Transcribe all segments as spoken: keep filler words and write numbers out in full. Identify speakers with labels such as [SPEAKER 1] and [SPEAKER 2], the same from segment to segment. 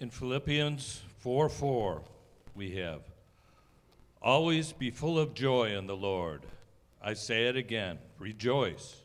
[SPEAKER 1] In Philippians four four, we have, always be full of joy in the Lord. I say it again, rejoice.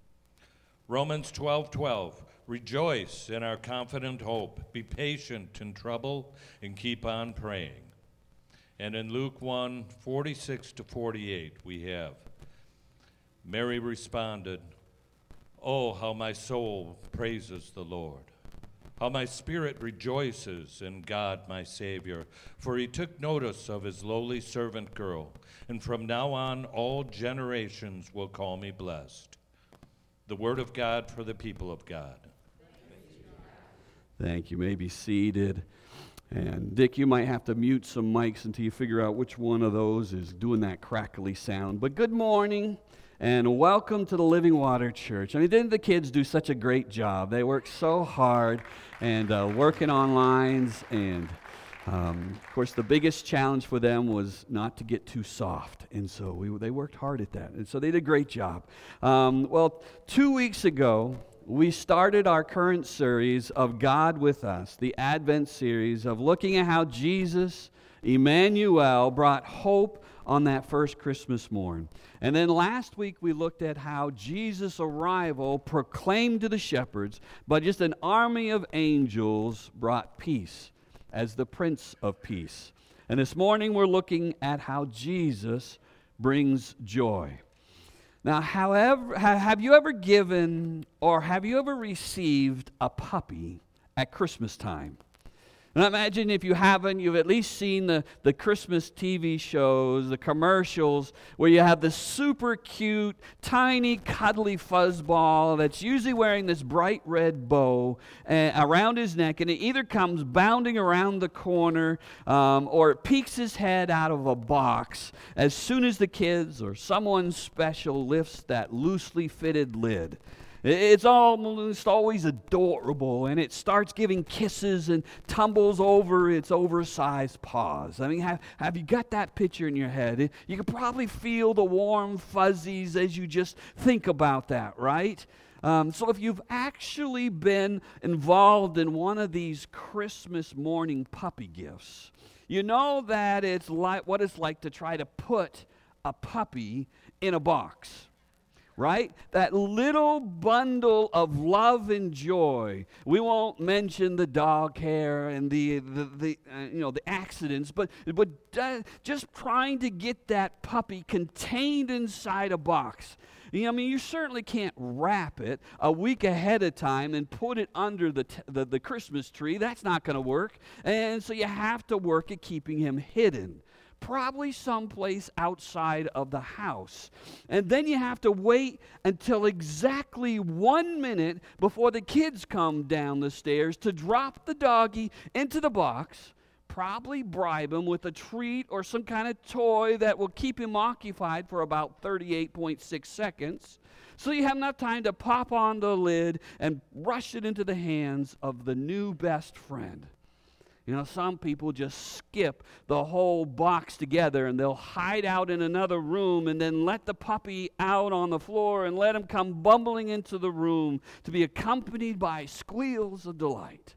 [SPEAKER 1] Romans twelve twelve, rejoice in our confident hope. Be patient in trouble and keep on praying. And in Luke one forty-six to forty-eight, we have, Mary responded, oh, how my soul praises the Lord. How my spirit rejoices in God my Savior, for he took notice of his lowly servant girl, and from now on all generations will call me blessed. The word of God for the people of God.
[SPEAKER 2] Thank you. You may be seated. And Dick, you might have to mute some mics until you figure out which one of those is doing that crackly sound. But good morning. And welcome to the Living Water Church. I mean, didn't the kids do such a great job? They worked so hard and uh, working on lines. And, um, of course, the biggest challenge for them was not to get too soft. And so we, they worked hard at that. And so they did a great job. Um, well, two weeks ago, we started our current series of God with Us, the Advent series of looking at how Jesus, Emmanuel, brought hope on that first Christmas morn. And then last week we looked at how Jesus' arrival proclaimed to the shepherds, but just an army of angels brought peace as the Prince of Peace. And this morning we're looking at how Jesus brings joy. Now, however, have you ever given or have you ever received a puppy at Christmas time? And I imagine if you haven't, you've at least seen the, the Christmas T V shows, the commercials, where you have this super cute, tiny, cuddly fuzzball that's usually wearing this bright red bow uh, around his neck, and it either comes bounding around the corner um, or it peeks his head out of a box as soon as the kids or someone special lifts that loosely fitted lid. It's almost always adorable, and it starts giving kisses and tumbles over its oversized paws. I mean, have, have you got that picture in your head? You can probably feel the warm fuzzies as you just think about that, right? Um, so if you've actually been involved in one of these Christmas morning puppy gifts, you know that it's like what it's like to try to put a puppy in a box. Right? That little bundle of love and joy. We won't mention the dog hair and the the, the uh, you know the accidents, but but uh, just trying to get that puppy contained inside a box. You know, I mean, you certainly can't wrap it a week ahead of time and put it under the t- the, the Christmas tree. That's not going to work, and so you have to work at keeping him hidden. Probably someplace outside of the house. And then you have to wait until exactly one minute before the kids come down the stairs to drop the doggy into the box, probably bribe him with a treat or some kind of toy that will keep him occupied for about thirty-eight point six seconds. So you have enough time to pop on the lid and rush it into the hands of the new best friend. You know, some people just skip the whole box together and they'll hide out in another room and then let the puppy out on the floor and let him come bumbling into the room to be accompanied by squeals of delight.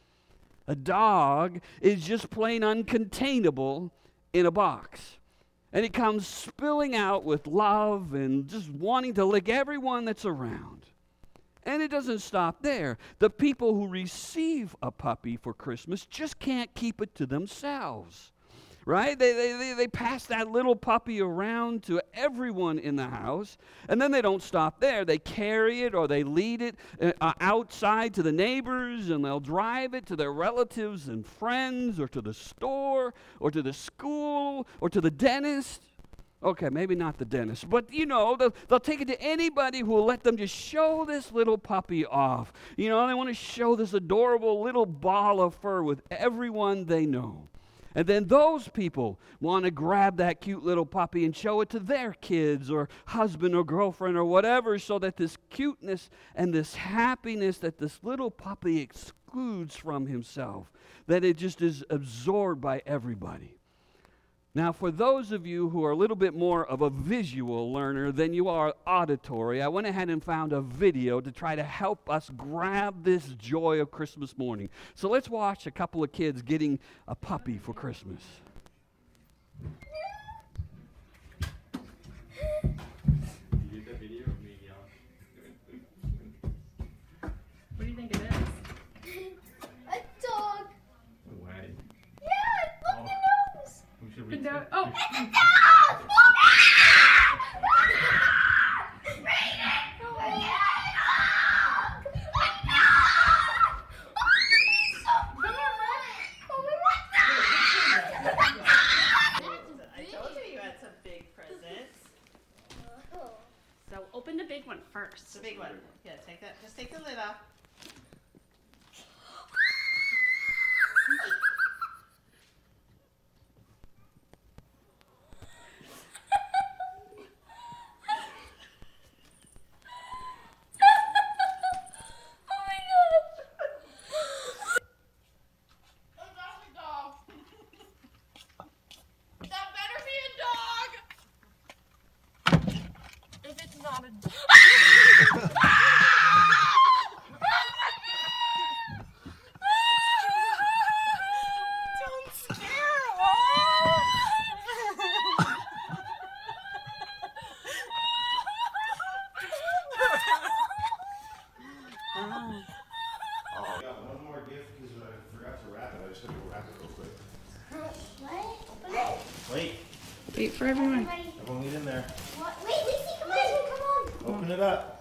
[SPEAKER 2] A dog is just plain uncontainable in a box. And it comes spilling out with love and just wanting to lick everyone that's around. And it doesn't stop there. The people who receive a puppy for Christmas just can't keep it to themselves, right? They, they, they, they pass that little puppy around to everyone in the house, and then they don't stop there. They carry it or they lead it uh, outside to the neighbors, and they'll drive it to their relatives and friends or to the store or to the school or to the dentist. Okay, maybe not the dentist, but, you know, they'll, they'll take it to anybody who will let them just show this little puppy off. You know, they want to show this adorable little ball of fur with everyone they know. And then those people want to grab that cute little puppy and show it to their kids or husband or girlfriend or whatever, so that this cuteness and this happiness that this little puppy excludes from himself, that it just is absorbed by everybody. Now, for those of you who are a little bit more of a visual learner than you are auditory, I went ahead and found a video to try to help us grab this joy of Christmas morning. So let's watch a couple of kids getting a puppy for Christmas.
[SPEAKER 3] What do you think it is?
[SPEAKER 4] A dog.
[SPEAKER 5] No way.
[SPEAKER 4] Yeah, look the nose.
[SPEAKER 5] We should
[SPEAKER 3] The
[SPEAKER 5] read
[SPEAKER 3] dog- Oh,
[SPEAKER 4] It's a dog. Read it. Read it. A dog. A dog. Oh, it's so cute. Oh, my God.
[SPEAKER 6] I told you you had some big presents.
[SPEAKER 3] so open the big one first.
[SPEAKER 6] It's a big one. Yeah, take that. Just take the lid off.
[SPEAKER 5] I got one more gift because I forgot to wrap it. I just gotta go wrap it real quick.
[SPEAKER 4] What?
[SPEAKER 6] Wait.
[SPEAKER 3] Wait for everyone.
[SPEAKER 4] Everybody.
[SPEAKER 5] Everyone get in there.
[SPEAKER 4] What? Wait, Lacey, come on. Come on.
[SPEAKER 5] Open it up.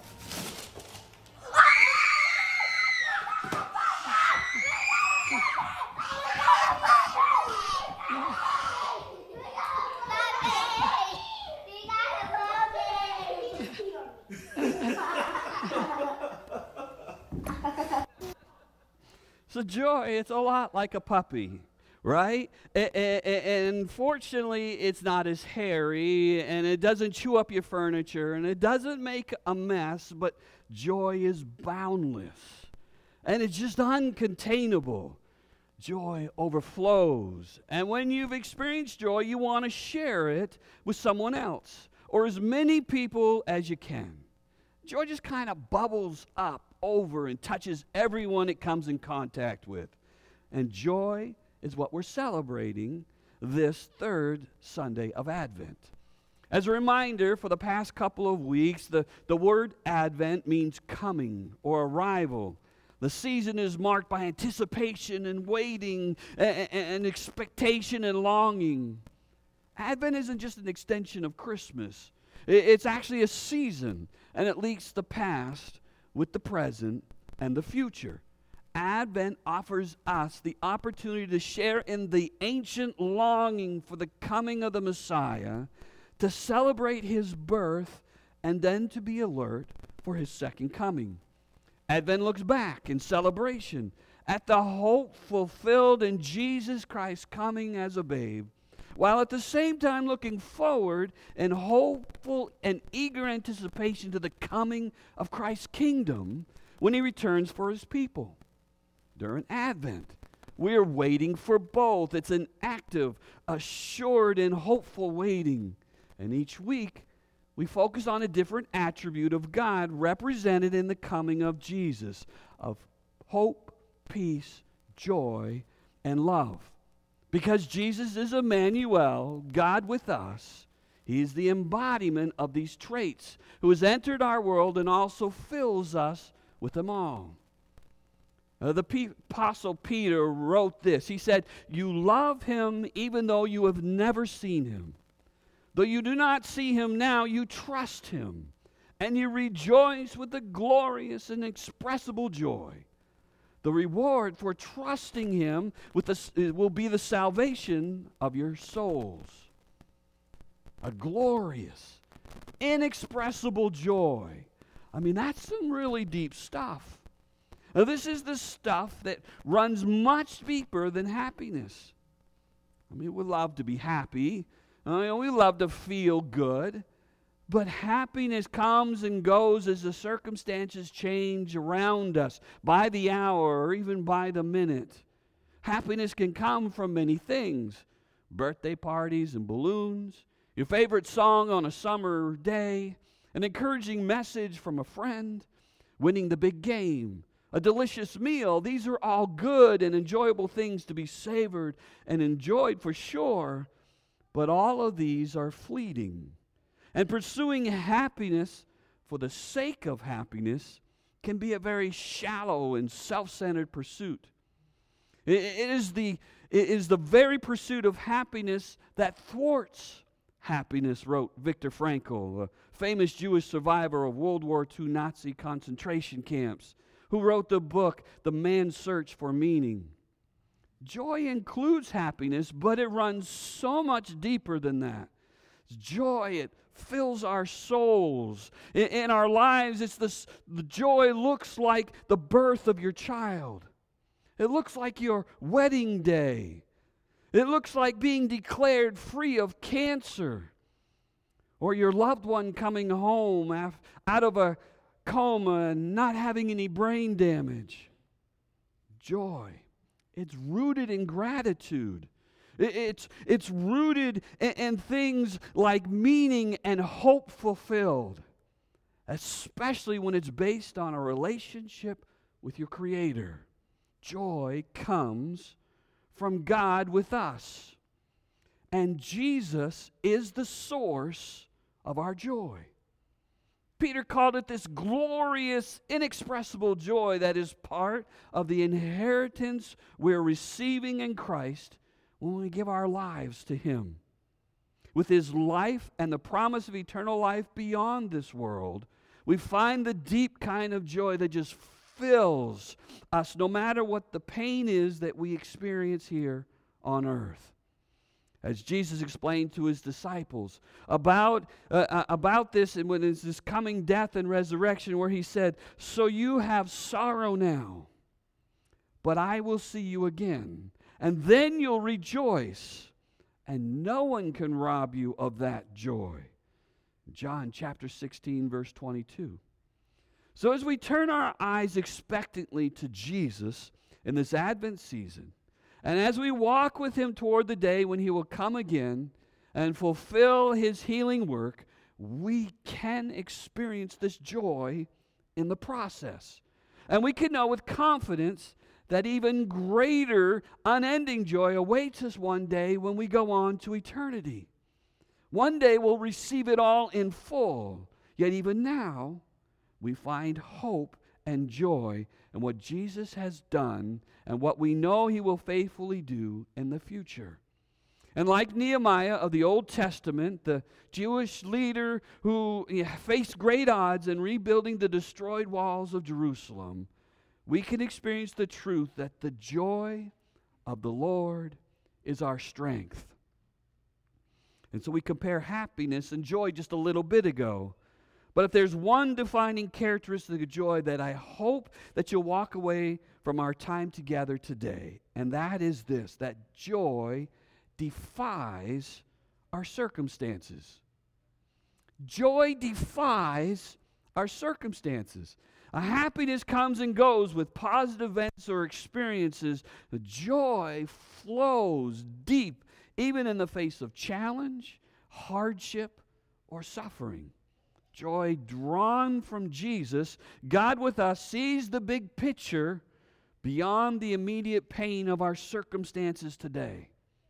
[SPEAKER 2] So joy, it's a lot like a puppy, right? A- a- a- And fortunately, it's not as hairy, and it doesn't chew up your furniture, and it doesn't make a mess, but joy is boundless, and it's just uncontainable. Joy overflows, and when you've experienced joy, you want to share it with someone else, or as many people as you can. Joy just kind of bubbles up over and touches everyone it comes in contact with. And joy is what we're celebrating this third Sunday of Advent. As a reminder, for the past couple of weeks, the, the word Advent means coming or arrival. The season is marked by anticipation and waiting and, and expectation and longing. Advent isn't just an extension of Christmas. It's actually a season, and it links the past with the present and the future. Advent offers us the opportunity to share in the ancient longing for the coming of the Messiah, to celebrate his birth, and then to be alert for his second coming. Advent looks back in celebration at the hope fulfilled in Jesus Christ coming as a babe, while at the same time looking forward in hopeful and eager anticipation to the coming of Christ's kingdom when he returns for his people. During Advent, we are waiting for both. It's an active, assured, and hopeful waiting. And each week, we focus on a different attribute of God represented in the coming of Jesus, of hope, peace, joy, and love. Because Jesus is Emmanuel, God with us, he is the embodiment of these traits, who has entered our world and also fills us with them all. Uh, the P- Apostle Peter wrote this. He said, "You love him even though you have never seen him. Though you do not see him now, you trust him, and you rejoice with a glorious and inexpressible joy. The reward for trusting him with the, will be the salvation of your souls." A glorious, inexpressible joy. I mean, that's some really deep stuff. Now, this is the stuff that runs much deeper than happiness. I mean, we love to be happy. I mean, we love to feel good. But happiness comes and goes as the circumstances change around us, by the hour or even by the minute. Happiness can come from many things, birthday parties and balloons, your favorite song on a summer day, an encouraging message from a friend, winning the big game, a delicious meal. These are all good and enjoyable things to be savored and enjoyed for sure, but all of these are fleeting. And pursuing happiness for the sake of happiness can be a very shallow and self-centered pursuit. It, it is the, it is the very pursuit of happiness that thwarts happiness, wrote Viktor Frankl, a famous Jewish survivor of World War Two Nazi concentration camps, who wrote the book, The Man's Search for Meaning. Joy includes happiness, but it runs so much deeper than that. Joy, it fills our souls. In, in our lives, it's this, the joy looks like the birth of your child. It looks like your wedding day. It looks like being declared free of cancer, or your loved one coming home af- out of a coma and not having any brain damage. Joy, it's rooted in gratitude. It- It's, it's rooted in, in things like meaning and hope fulfilled, especially when it's based on a relationship with your Creator. Joy comes from God with us, and Jesus is the source of our joy. Peter called it this glorious, inexpressible joy that is part of the inheritance we're receiving in Christ when we give our lives to Him. With His life and the promise of eternal life beyond this world, we find the deep kind of joy that just fills us no matter what the pain is that we experience here on earth. As Jesus explained to His disciples about, uh, uh, about this, and when it's this coming death and resurrection, where He said, "So you have sorrow now, but I will see you again, and then you'll rejoice, and no one can rob you of that joy." John chapter sixteen, verse twenty-two. So as we turn our eyes expectantly to Jesus in this Advent season, and as we walk with Him toward the day when He will come again and fulfill His healing work, we can experience this joy in the process. And we can know with confidence that even greater, unending joy awaits us one day when we go on to eternity. One day we'll receive it all in full, yet even now, we find hope and joy in what Jesus has done and what we know He will faithfully do in the future. And like Nehemiah of the Old Testament, the Jewish leader who faced great odds in rebuilding the destroyed walls of Jerusalem, we can experience the truth that the joy of the Lord is our strength. And so we compare happiness and joy just a little bit ago. But if there's one defining characteristic of joy that I hope that you'll walk away from our time together today, and that is this, that joy defies our circumstances. Joy defies our circumstances. A happiness comes and goes with positive events or experiences. The joy flows deep, even in the face of challenge, hardship, or suffering. Joy drawn from Jesus, God with us, sees the big picture beyond the immediate pain of our circumstances today.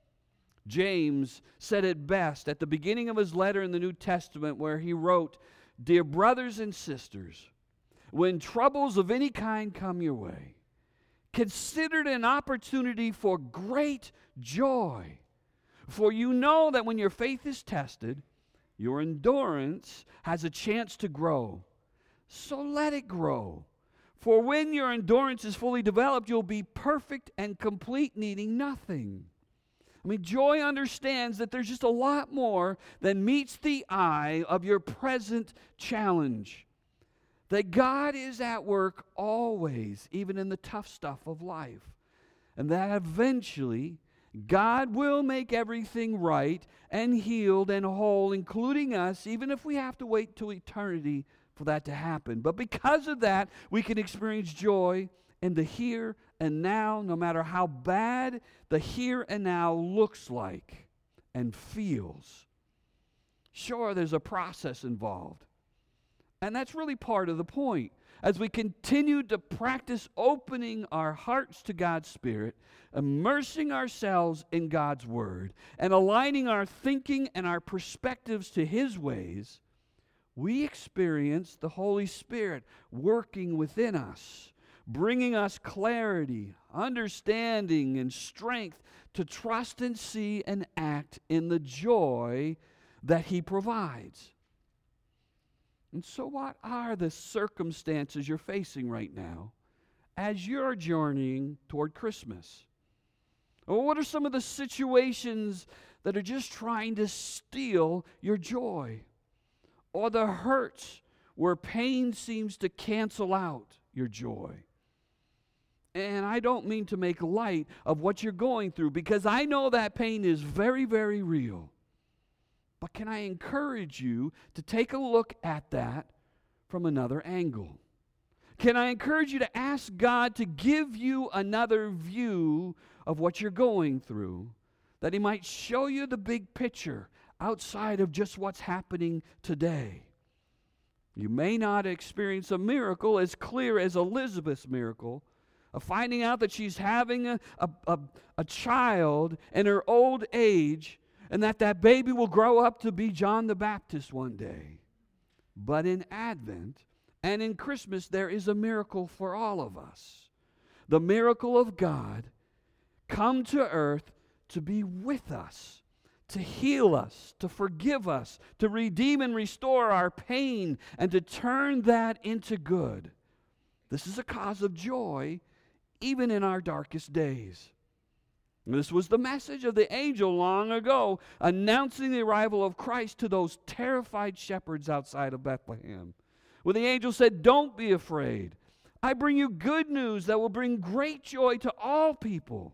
[SPEAKER 2] James said it best at the beginning of his letter in the New Testament, where he wrote, "Dear brothers and sisters, when troubles of any kind come your way, consider it an opportunity for great joy. For you know that when your faith is tested, your endurance has a chance to grow. So let it grow. For when your endurance is fully developed, you'll be perfect and complete, needing nothing." I mean, joy understands that there's just a lot more than meets the eye of your present challenge. That God is at work always, even in the tough stuff of life. And that eventually God will make everything right and healed and whole, including us, even if we have to wait till eternity for that to happen. But because of that, we can experience joy in the here and now, no matter how bad the here and now looks like. and feels. Sure, there's a process involved. And that's really part of the point. As we continue to practice opening our hearts to God's Spirit, immersing ourselves in God's Word, and aligning our thinking and our perspectives to His ways, we experience the Holy Spirit working within us, bringing us clarity, understanding, and strength to trust and see and act in the joy that He provides. And so what are the circumstances you're facing right now as you're journeying toward Christmas? Or what are some of the situations that are just trying to steal your joy? Or the hurts where pain seems to cancel out your joy? And I don't mean to make light of what you're going through, because I know that pain is very, very real. But can I encourage you to take a look at that from another angle? Can I encourage you to ask God to give you another view of what you're going through, that He might show you the big picture outside of just what's happening today? You may not experience a miracle as clear as Elizabeth's miracle of finding out that she's having a, a, a, a child in her old age, and that that baby will grow up to be John the Baptist one day. But in Advent and in Christmas, there is a miracle for all of us. The miracle of God come to earth to be with us, to heal us, to forgive us, to redeem and restore our pain, and to turn that into good. This is a cause of joy even in our darkest days. This was the message of the angel long ago, announcing the arrival of Christ to those terrified shepherds outside of Bethlehem. When the angel said, "Don't be afraid. I bring you good news that will bring great joy to all people."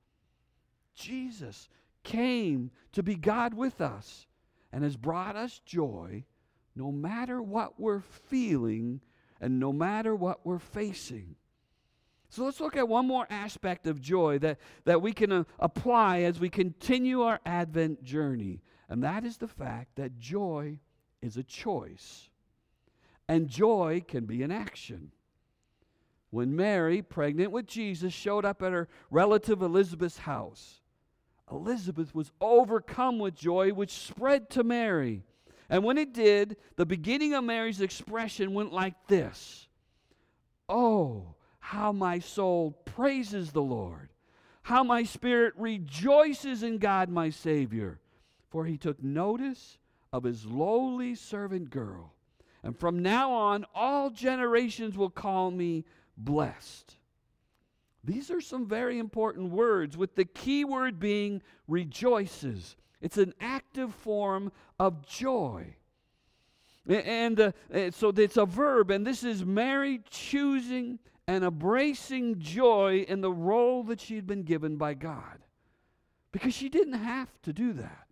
[SPEAKER 2] Jesus came to be God with us and has brought us joy no matter what we're feeling and no matter what we're facing. So let's look at one more aspect of joy that, that we can uh, apply as we continue our Advent journey. And that is the fact that joy is a choice. And joy can be an action. When Mary, pregnant with Jesus, showed up at her relative Elizabeth's house, Elizabeth was overcome with joy, which spread to Mary. And when it did, the beginning of Mary's expression went like this: "Oh, how my soul praises the Lord, how my spirit rejoices in God my Savior, for He took notice of His lowly servant girl. And from now on, all generations will call me blessed." These are some very important words, with the key word being rejoices. It's an active form of joy. And uh, so it's a verb, and this is Mary choosing and embracing joy in the role that she'd been given by God, because she didn't have to do that.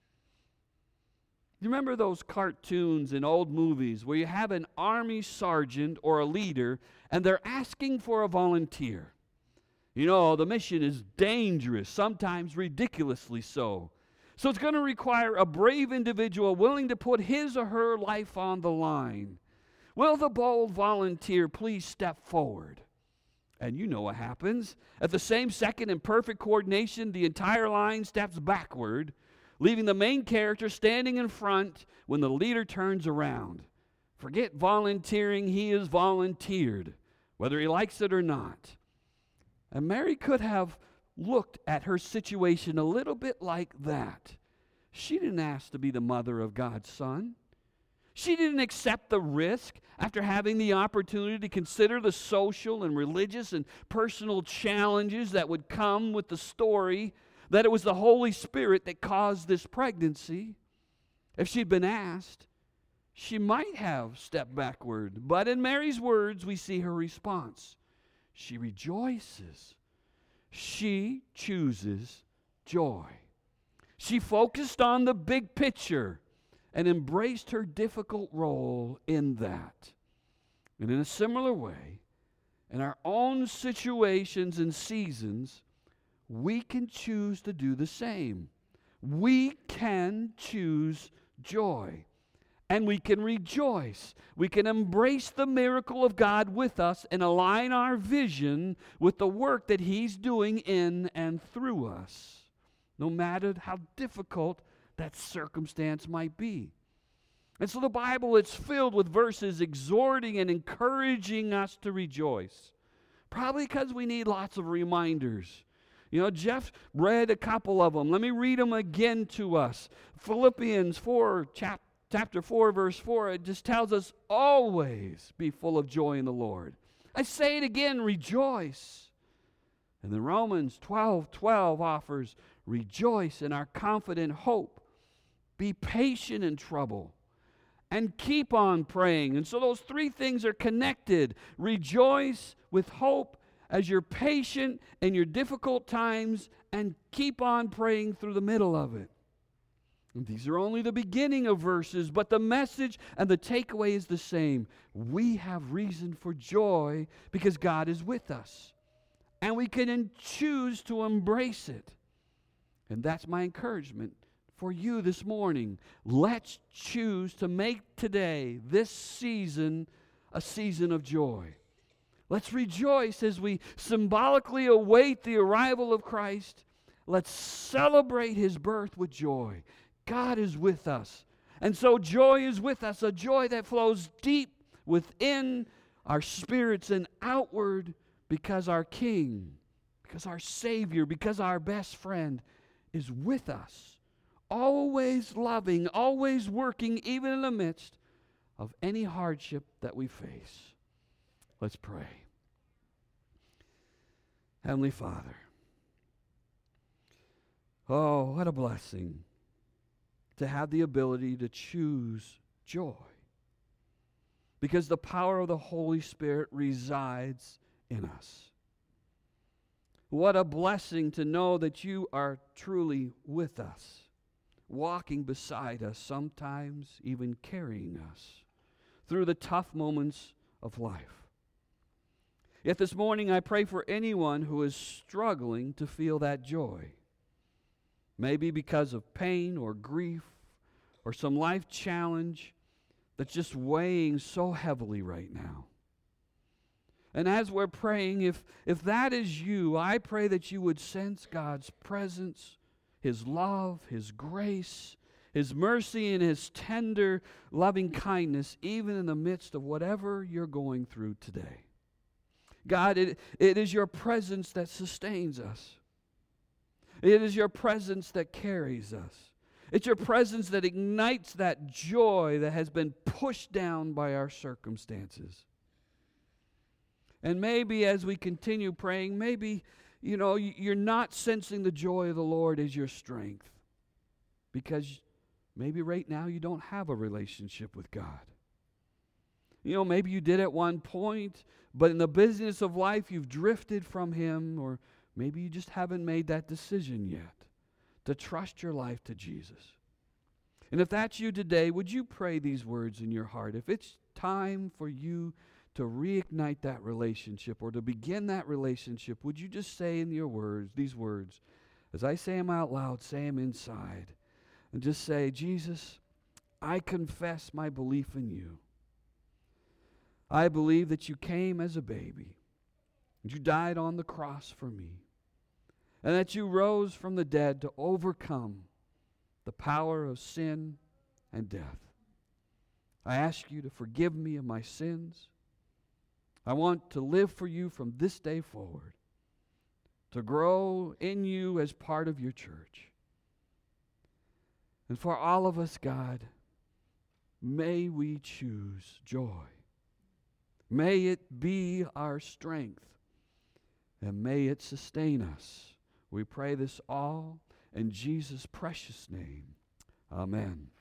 [SPEAKER 2] You remember those cartoons in old movies where you have an army sergeant or a leader and they're asking for a volunteer? You know, the mission is dangerous, sometimes ridiculously so. So it's going to require a brave individual willing to put his or her life on the line. Will the bold volunteer please step forward? And you know what happens. At the same second, in perfect coordination, the entire line steps backward, leaving the main character standing in front when the leader turns around. Forget volunteering, he is volunteered, whether he likes it or not. And Mary could have looked at her situation a little bit like that. She didn't ask to be the mother of God's Son. She didn't accept the risk after having the opportunity to consider the social and religious and personal challenges that would come with the story that it was the Holy Spirit that caused this pregnancy. If she'd been asked, she might have stepped backward. But in Mary's words, we see her response. She rejoices. She chooses joy. She focused on the big picture and embraced her difficult role in that. And in a similar way, in our own situations and seasons, we can choose to do the same. We can choose joy. And we can rejoice. We can embrace the miracle of God with us and align our vision with the work that He's doing in and through us, no matter how difficult that circumstance might be. And so the Bible is filled with verses exhorting and encouraging us to rejoice. Probably because we need lots of reminders. You know, Jeff read a couple of them. Let me read them again to us. Philippians four, chapter Chapter four, verse four, it just tells us, always be full of joy in the Lord. I say it again, rejoice. And then Romans twelve, twelve offers, rejoice in our confident hope. Be patient in trouble. And keep on praying. And so those three things are connected. Rejoice with hope as you're patient in your difficult times, and keep on praying through the middle of it. These are only the beginning of verses, but the message and the takeaway is the same. We have reason for joy because God is with us. And we can choose to embrace it. And that's my encouragement for you this morning. Let's choose to make today, this season, a season of joy. Let's rejoice as we symbolically await the arrival of Christ. Let's celebrate His birth with joy. God is with us. And so joy is with us, a joy that flows deep within our spirits and outward because our King, because our Savior, because our best friend is with us, always loving, always working, even in the midst of any hardship that we face. Let's pray. Heavenly Father, oh, what a blessing to have the ability to choose joy, because the power of the Holy Spirit resides in us. What a blessing to know that you are truly with us, walking beside us, sometimes even carrying us through the tough moments of life. Yet this morning I pray for anyone who is struggling to feel that joy. Maybe because of pain or grief or some life challenge that's just weighing so heavily right now. And as we're praying, if, if that is you, I pray that you would sense God's presence, His love, His grace, His mercy, and His tender, loving kindness, even in the midst of whatever you're going through today. God, it, it is your presence that sustains us. It is your presence that carries us. It's your presence that ignites that joy that has been pushed down by our circumstances. And maybe as we continue praying, maybe, you know, you're not sensing the joy of the Lord as your strength, because maybe right now you don't have a relationship with God. You know, maybe you did at one point, but in the business of life you've drifted from Him, or maybe you just haven't made that decision yet to trust your life to Jesus. And if that's you today, would you pray these words in your heart? If it's time for you to reignite that relationship or to begin that relationship, would you just say in your words, these words, as I say them out loud, say them inside, and just say, Jesus, I confess my belief in you. I believe that you came as a baby, and you died on the cross for me, and that you rose from the dead to overcome the power of sin and death. I ask you to forgive me of my sins. I want to live for you from this day forward, to grow in you as part of your church. And for all of us, God, may we choose joy. May it be our strength, and may it sustain us. We pray this all in Jesus' precious name. Amen.